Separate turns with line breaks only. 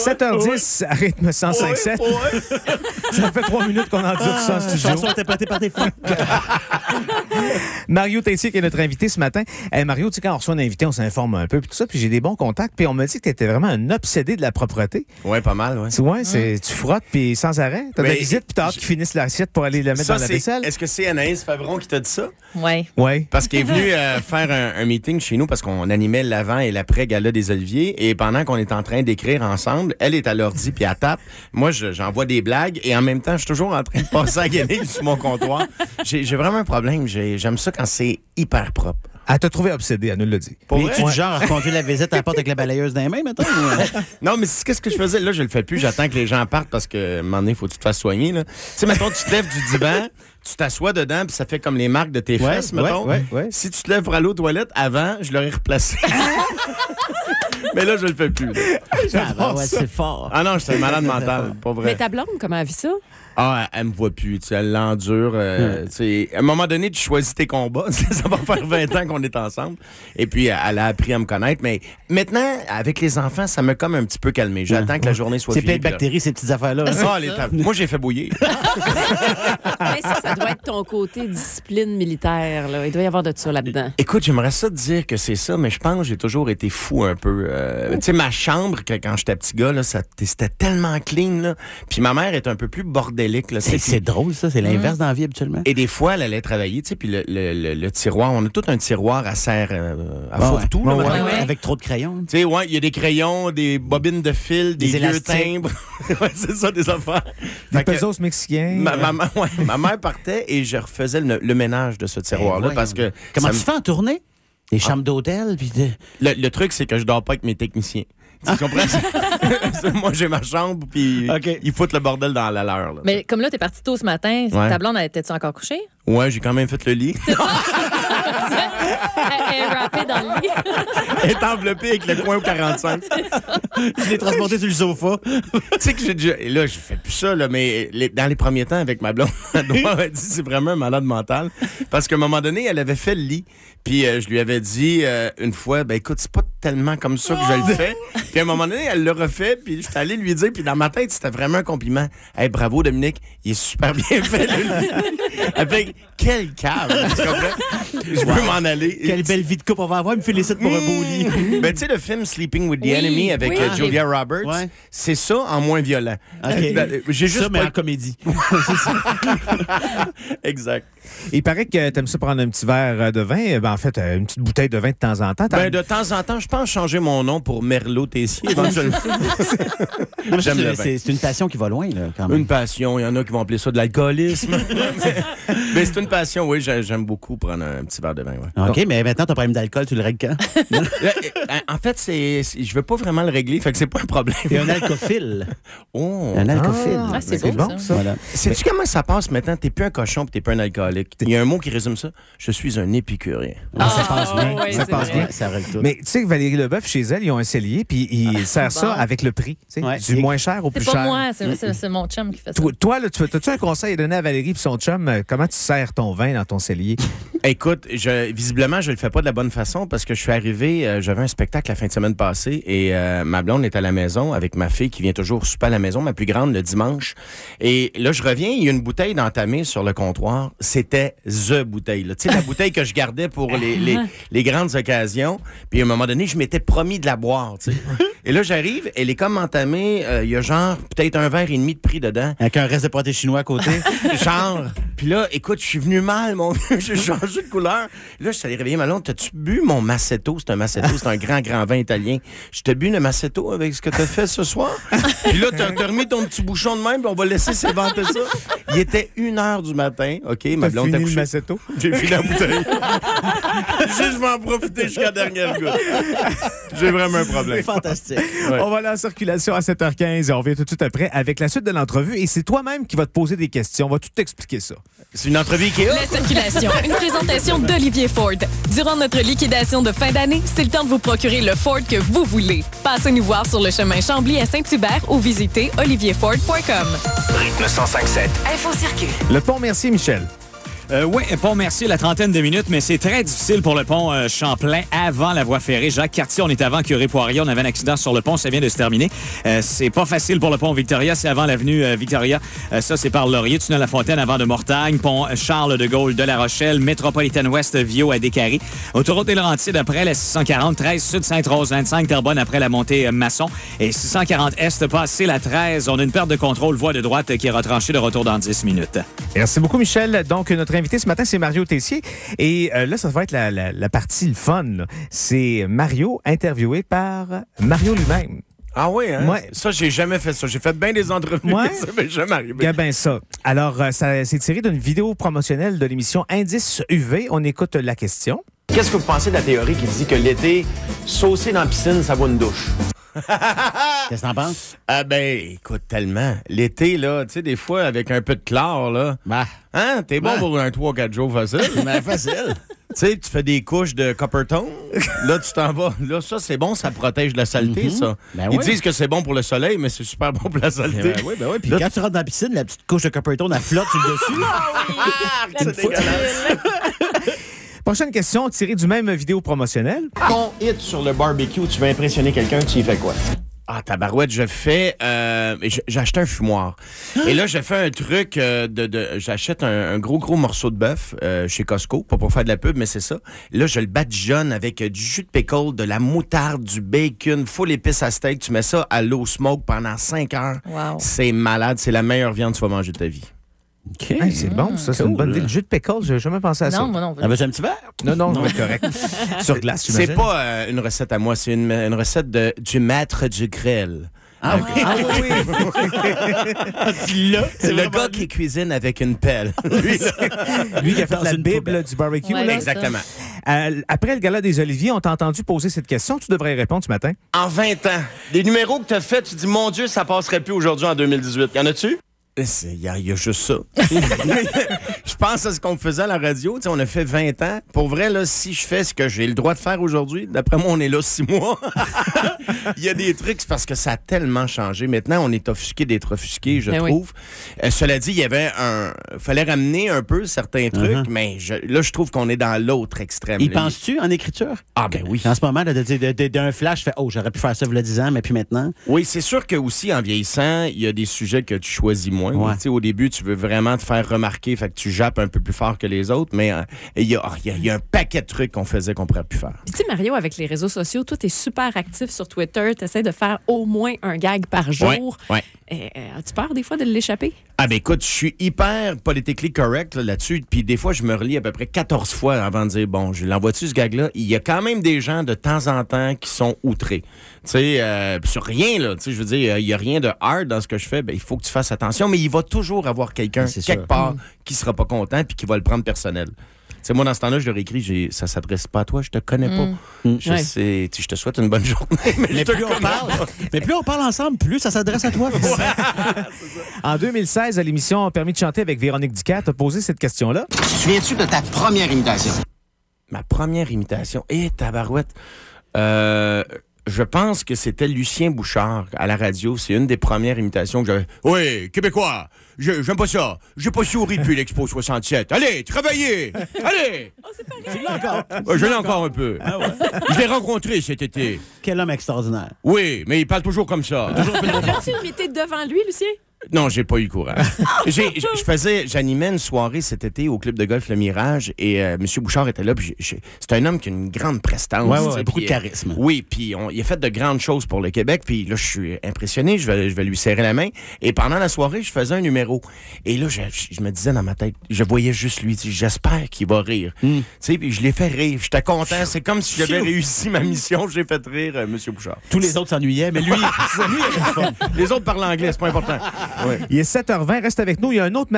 7h10, à rythme 105.7. Ça fait 3 minutes qu'on endure ça en studio.
La chanson interprétée par tes fans.
Mario Tessier qui est notre invité ce matin. Mario, tu sais, quand on reçoit un invité, on s'informe un peu, puis tout ça, puis j'ai des bons contacts, puis on m'a dit que tu étais vraiment un obsédé de la propreté.
Oui, pas mal, oui.
Tu frottes, puis sans arrêt. T'as de la visite, puis t'as hâte qu'ils finissent l'assiette pour aller la mettre dans la vaisselle.
Est-ce que c'est Anaïs Favron qui t'a dit ça?
Oui.
Oui.
Parce qu'elle est venue faire un meeting chez nous parce qu'on animait l'avant et l'après-gala des Oliviers. Et pendant qu'on est en train d'écrire ensemble, elle est à l'ordi puis elle tape. Moi, j'envoie des blagues et en même temps, je suis toujours en train de passer à guenille sur mon comptoir. J'ai vraiment un problème. J'aime ça quand c'est hyper propre.
Elle t'a trouvé obsédé, elle nous l'a dit.
Mais es-tu du genre à conduire la visite à la porte avec la balayeuse dans les mains, mettons?
Non, mais qu'est-ce que je faisais? Là, je le fais plus. J'attends que les gens partent parce que, à un moment donné, il faut que tu te fasses soigner. Tu sais, mettons, tu te lèves du divan, tu t'assois dedans, puis ça fait comme les marques de tes fesses, mettons.
Ouais.
Si tu te lèves pour aller aux toilettes, avant, je l'aurais replacé. Mais là, je le fais plus.
C'est fort.
Ah non, je suis un malade mental, pas vrai.
Mais ta blonde, comment elle vit ça?
Ah, elle me voit plus, tu sais, elle l'endure. À un moment donné, tu choisis tes combats. Ça va faire 20 ans qu'on est ensemble. Et puis, elle a appris à me connaître. Mais maintenant, avec les enfants, ça m'a comme un petit peu calmé. J'attends que la journée soit finie.
C'est plein de bactéries, ces petites affaires-là.
Moi, j'ai fait bouillir.
Mais ça doit être ton côté discipline militaire. Là. Il doit y avoir de ça là-dedans.
Écoute, j'aimerais ça te dire que c'est ça, mais je pense que j'ai toujours été fou un peu. Tu sais, ma chambre, quand j'étais petit gars, là, c'était tellement clean. Là. Puis ma mère est un peu plus bordélique. Là,
c'est drôle, ça. C'est l'inverse dans la vie, habituellement.
Et des fois, elle allait travailler, tu sais, puis le tiroir, on a tout un tiroir à serre, à fourre-tout.
Avec trop de crayons.
Tu sais, ouais, il y a des crayons, des bobines de fil, des vieux timbres. C'est ça, des affaires.
Des pesos mexicains.
Ma mère partait et je refaisais le ménage de ce tiroir-là parce que...
Comment tu fais en tournée? Des chambres d'hôtel? Puis
le truc, c'est que je dors pas avec mes techniciens. Tu comprends? Moi, j'ai ma chambre, puis ils foutent le bordel dans la leur. Là.
Mais comme là, t'es parti tôt ce matin, ta blonde, était-tu encore couchée?
Ouais, j'ai quand même fait le lit.
Elle est rappée dans le lit.
Elle est enveloppée avec le coin au 45.
Je l'ai transporté sur le sofa.
Tu sais que j'ai déjà... Et là, je fais plus ça, là, mais dans les premiers temps, avec ma blonde, elle m'a dit c'est vraiment un malade mental. Parce qu'à un moment donné, elle avait fait le lit. Puis je lui avais dit une fois, ben écoute, c'est pas tellement comme ça que je le fais. Puis à un moment donné, elle l'a refait, puis j'étais allé lui dire, puis dans ma tête, c'était vraiment un compliment. Hey, bravo Dominique, il est super bien fait le lit. Avec quel câble, tu comprends? Je veux m'en aller.
Quelle belle vie de couple on va avoir, il me félicite pour un beau lit.
Ben tu sais, le film Sleeping with the Enemy avec Julia Roberts, c'est ça en moins violent.
J'ai juste ça, mais en comédie.
Exact.
Il paraît que t'aimes ça prendre un petit verre de vin. En fait, une petite bouteille de vin de temps en temps.
De temps en temps, je pense changer mon nom pour Merlot Tessier éventuellement.
J'aime le vin. C'est une passion qui va loin, là, quand même.
Une passion. Il y en a qui vont appeler ça de l'alcoolisme. Mais c'est une passion, oui. J'aime beaucoup prendre un petit verre de vin. Ouais.
OK, mais maintenant, ton problème d'alcool, tu le règles quand?
En fait, je veux pas vraiment le régler, fait que c'est pas un problème.
T'es un alcophile.
Oh.
Un alcophile.
C'est bon, ça.
Voilà. Sais-tu comment ça passe maintenant? T'es plus un cochon pis t'es plus un alcoolique. Il y a un mot qui résume ça. Je suis un épicurien.
Ça passe bien.
Oui,
ça passe bien.
Ça règle tout.
Mais tu sais que Valérie Leboeuf, chez elle, ils ont un cellier, puis ils servent ça avec le prix. Du moins cher au plus cher.
C'est pas moi, c'est mon chum qui fait ça.
Toi, as-tu un conseil à donner à Valérie et son chum? Comment tu sers ton vin dans ton cellier?
Écoute, visiblement, je le fais pas de la bonne façon parce que je suis arrivé, j'avais un spectacle la fin de semaine passée et ma blonde est à la maison avec ma fille qui vient toujours souper à la maison, ma plus grande, le dimanche. Et là, je reviens, il y a une bouteille d'entamée sur le comptoir. C'était the bouteille. Tu sais, la bouteille que je gardais pour les grandes occasions. Puis à un moment donné, je m'étais promis de la boire, tu sais. Et là, j'arrive, elle est comme entamée, il y a genre peut-être un verre et demi de prix dedans.
Avec un reste de pâté chinois à côté.
Genre. Puis là, écoute, je suis venu mal, mon vieux. J'ai changé de couleur. Là, je suis allé réveiller ma blonde. T'as-tu bu mon Massetto? C'est un Massetto, c'est un grand vin italien. Je t'ai bu le Massetto avec ce que t'as fait ce soir. Puis là, t'as remis ton petit bouchon de même, puis on va laisser s'éventer ça. Il était 1h du matin. OK, ma blonde t'a couché.
Le Massetto?
J'ai fini la bouteille. Je vais en profiter jusqu'à la dernière goutte. J'ai vraiment un problème.
Fantastique.
Ouais. On va aller en circulation à 7h15 et on revient tout de suite après avec la suite de l'entrevue. Et c'est toi-même qui vas te poser des questions. On va tout t'expliquer ça.
C'est une entrevue qui est...
La circulation, une présentation d'Olivier Ford. Durant notre liquidation de fin d'année, c'est le temps de vous procurer le Ford que vous voulez. Passez nous voir sur le chemin Chambly à Saint-Hubert ou visitez olivierford.com.
Rythme 105.7.
Info circuit.
Le pont Mercier, Michel.
Oui, pont Mercier, la 30 de minutes, mais c'est très difficile pour le pont Champlain avant la voie ferrée. Jacques-Cartier, on est avant Curé-Poirier. On avait un accident sur le pont, ça vient de se terminer. C'est pas facile pour le pont Victoria, c'est avant l'avenue Victoria. Ça, c'est par Laurier, tunnel La Fontaine avant de Mortagne, pont Charles de Gaulle de La Rochelle, Métropolitaine Ouest, Viau à Descaries. Autoroute des Laurentides après la 640, 13 Sud, Sainte-Rose, 25 Terrebonne après la montée Masson. Et 640 Est, passé la 13. On a une perte de contrôle, voie de droite qui est retranchée de retour dans 10 minutes.
Merci beaucoup, Michel. Donc, notre invité ce matin, c'est Mario Tessier. Et là, ça va être la partie le fun, là. C'est Mario interviewé par Mario lui-même.
Ah oui, hein?
Ouais.
Ça, j'ai jamais fait ça. J'ai fait bien des entrevues,
ouais.
Ça m'est jamais arrivé.
Bien ben ça. Alors, ça c'est tiré d'une vidéo promotionnelle de l'émission Indice UV. On écoute la question.
Qu'est-ce que vous pensez de la théorie qui dit que l'été, saucer dans la piscine, ça vaut une douche?
Qu'est-ce que t'en penses?
Ah ben, écoute, tellement. L'été, là, tu sais, des fois, avec un peu de chlore, là, hein, t'es bon pour un 3-4 jours facile.
Ben, facile.
Tu sais, tu fais des couches de Coppertone. Là, tu t'en vas. Là, ça, c'est bon, ça protège de la saleté, ça.
Ben
Ils
oui.
disent que c'est bon pour le soleil, mais c'est super bon pour la saleté.
Ben oui. Puis
là,
quand tu rentres dans la piscine, la petite couche de Coppertone, elle flotte sur le dessus.
c'est dégueulasse.
Prochaine question tirée du même vidéo promotionnelle.
Ton hit sur le barbecue, tu veux impressionner quelqu'un, tu y fais quoi?
Ah, tabarouette, j'ai acheté un fumoir. Et là, j'ai fait un truc j'achète un gros morceau de bœuf chez Costco, pas pour faire de la pub, mais c'est ça. Là, je le badigeonne avec du jus de pickle, de la moutarde, du bacon, full épice à steak. Tu mets ça à l'eau smoke pendant 5 heures.
Wow.
C'est malade. C'est la meilleure viande que tu vas manger de ta vie.
OK.
Hey, c'est bon, ça. C'est une bonne idée. Le jus de pickle, j'ai jamais pensé à ça.
Non, moi non.
Avais-tu un petit verre?
Non, on va être correct. Sur glace,
C'est
j'imagine.
pas une recette à moi, c'est une recette du maître du grill.
Ah oui.
C'est le gars qui cuisine avec une pelle.
Lui qui a fait
Dans
la
une
Bible
poubelle.
du barbecue.
Ouais,
là.
Exactement.
Après le gala des Oliviers, on t'a entendu poser cette question. Tu devrais y répondre ce matin.
En 20 ans, des numéros que tu as faits, tu dis, mon Dieu, ça passerait plus aujourd'hui en 2018. Y en a-tu?
Il y a juste ça. Je pense à ce qu'on faisait à la radio. Tu sais, on a fait 20 ans. Pour vrai, là, si je fais ce que j'ai le droit de faire aujourd'hui, d'après moi, on est là 6 mois. Il y a des trucs, c'est parce que ça a tellement changé. Maintenant, on est offusqué d'être offusqué, je trouve. Cela dit, il y avait fallait ramener un peu certains trucs, mais là, je trouve qu'on est dans l'autre extrême.
Y penses-tu en écriture?
Ah, ben oui.
En ce moment, là, d'un flash, je fais, j'aurais pu faire ça il y a 10 ans, mais puis maintenant.
Oui, c'est sûr que aussi, en vieillissant, il y a des sujets que tu choisis moins.
Ouais.
Tu sais, au début, tu veux vraiment te faire remarquer, fait que tu jappes un peu plus fort que les autres, mais il y a un paquet de trucs qu'on faisait qu'on pourrait plus faire.
Puis tu sais, Mario, avec les réseaux sociaux, toi, t'es super actif sur Twitter. T'essaies de faire au moins un gag par jour.
Ouais.
As-tu peur des fois de l'échapper?
Ah ben écoute, je suis hyper politically correct là-dessus, puis des fois, je me relis à peu près 14 fois avant de dire, bon, je l'envoie-tu ce gag-là? Il y a quand même des gens de temps en temps qui sont outrés. Tu sais, sur rien, là, tu sais, je veux dire, il y a rien de hard dans ce que je fais, ben il faut que tu fasses attention, mais il va toujours avoir quelqu'un, quelque part, qui sera pas content puis qui va le prendre personnel. Tu sais, moi, dans ce temps-là, je leur écris, ça s'adresse pas à toi, je te connais pas. Je te souhaite une bonne journée, mais
plus on parle ensemble, plus ça s'adresse à toi.
En 2016, à l'émission Permis de chanter avec Véronique Dicat, t'as posé cette question-là.
Tu te souviens-tu de ta première imitation?
Ma première imitation, tabarouette, je pense que c'était Lucien Bouchard à la radio. C'est une des premières imitations que j'avais. Oui, Québécois, j'aime pas ça. J'ai pas souri depuis l'Expo 67. Allez, travaillez! Allez!
C'est pareil.
Tu l'as encore?
Je l'ai encore un peu.
Ah ouais?
Je l'ai rencontré cet été.
Quel homme extraordinaire.
Oui, mais il parle toujours comme ça.
As-tu imité devant lui, Lucien?
Non, j'ai pas eu le courage. J'animais une soirée cet été au club de golf Le Mirage et M. Bouchard était là. C'est un homme qui a une grande prestance.
Ouais, beaucoup de charisme.
Oui, puis il a fait de grandes choses pour le Québec. Puis là, je suis impressionné. Je vais lui serrer la main. Et pendant la soirée, je faisais un numéro. Et là, je me disais dans ma tête, je voyais juste lui. J'espère qu'il va rire. Tu sais, puis je l'ai fait rire. J'étais content. C'est comme si j'avais réussi ma mission. J'ai fait rire M. Bouchard.
Tous les autres s'ennuyaient, mais lui,
Les autres parlent anglais, c'est pas important.
Il est 7h20, reste avec nous. Il y a un autre